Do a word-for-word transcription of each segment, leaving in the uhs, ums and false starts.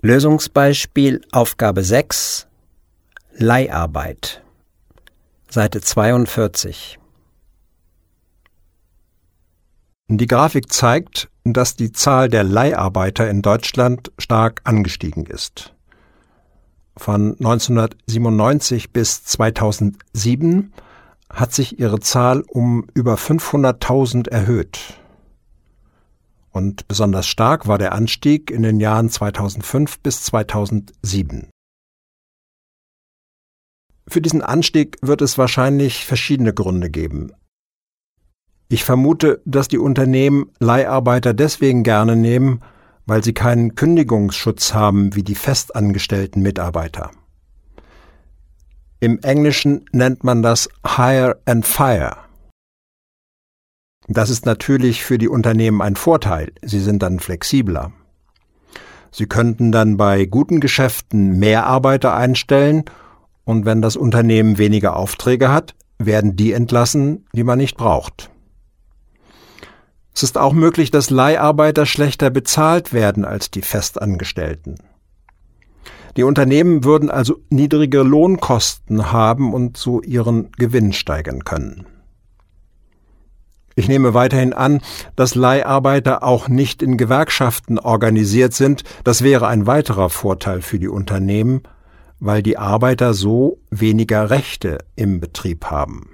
Lösungsbeispiel Aufgabe sechs Leiharbeit, Seite zweiundvierzig. Die Grafik zeigt, dass die Zahl der Leiharbeiter in Deutschland stark angestiegen ist. Von neunzehnhundertsiebenundneunzig bis zweitausendsieben hat sich ihre Zahl um über fünfhunderttausend erhöht. Und besonders stark war der Anstieg in den Jahren zweitausendfünf bis zweitausendsieben. Für diesen Anstieg wird es wahrscheinlich verschiedene Gründe geben. Ich vermute, dass die Unternehmen Leiharbeiter deswegen gerne nehmen, weil sie keinen Kündigungsschutz haben wie die festangestellten Mitarbeiter. Im Englischen nennt man das Hire and Fire. Das ist natürlich für die Unternehmen ein Vorteil, sie sind dann flexibler. Sie könnten dann bei guten Geschäften mehr Arbeiter einstellen und wenn das Unternehmen weniger Aufträge hat, werden die entlassen, die man nicht braucht. Es ist auch möglich, dass Leiharbeiter schlechter bezahlt werden als die Festangestellten. Die Unternehmen würden also niedrige Lohnkosten haben und so ihren Gewinn steigern können. Ich nehme weiterhin an, dass Leiharbeiter auch nicht in Gewerkschaften organisiert sind. Das wäre ein weiterer Vorteil für die Unternehmen, weil die Arbeiter so weniger Rechte im Betrieb haben.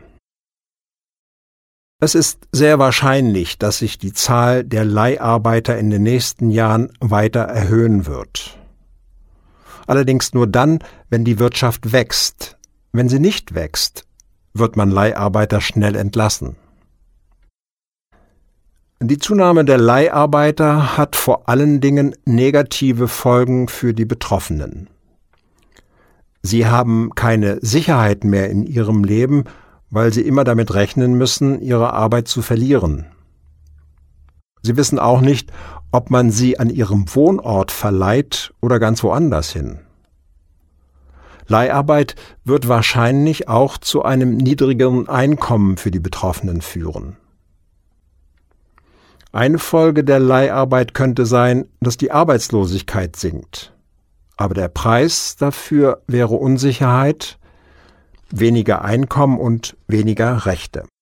Es ist sehr wahrscheinlich, dass sich die Zahl der Leiharbeiter in den nächsten Jahren weiter erhöhen wird. Allerdings nur dann, wenn die Wirtschaft wächst. Wenn sie nicht wächst, wird man Leiharbeiter schnell entlassen. Die Zunahme der Leiharbeiter hat vor allen Dingen negative Folgen für die Betroffenen. Sie haben keine Sicherheit mehr in ihrem Leben, weil sie immer damit rechnen müssen, ihre Arbeit zu verlieren. Sie wissen auch nicht, ob man sie an ihrem Wohnort verleiht oder ganz woanders hin. Leiharbeit wird wahrscheinlich auch zu einem niedrigeren Einkommen für die Betroffenen führen. Eine Folge der Leiharbeit könnte sein, dass die Arbeitslosigkeit sinkt. Aber der Preis dafür wäre Unsicherheit, weniger Einkommen und weniger Rechte.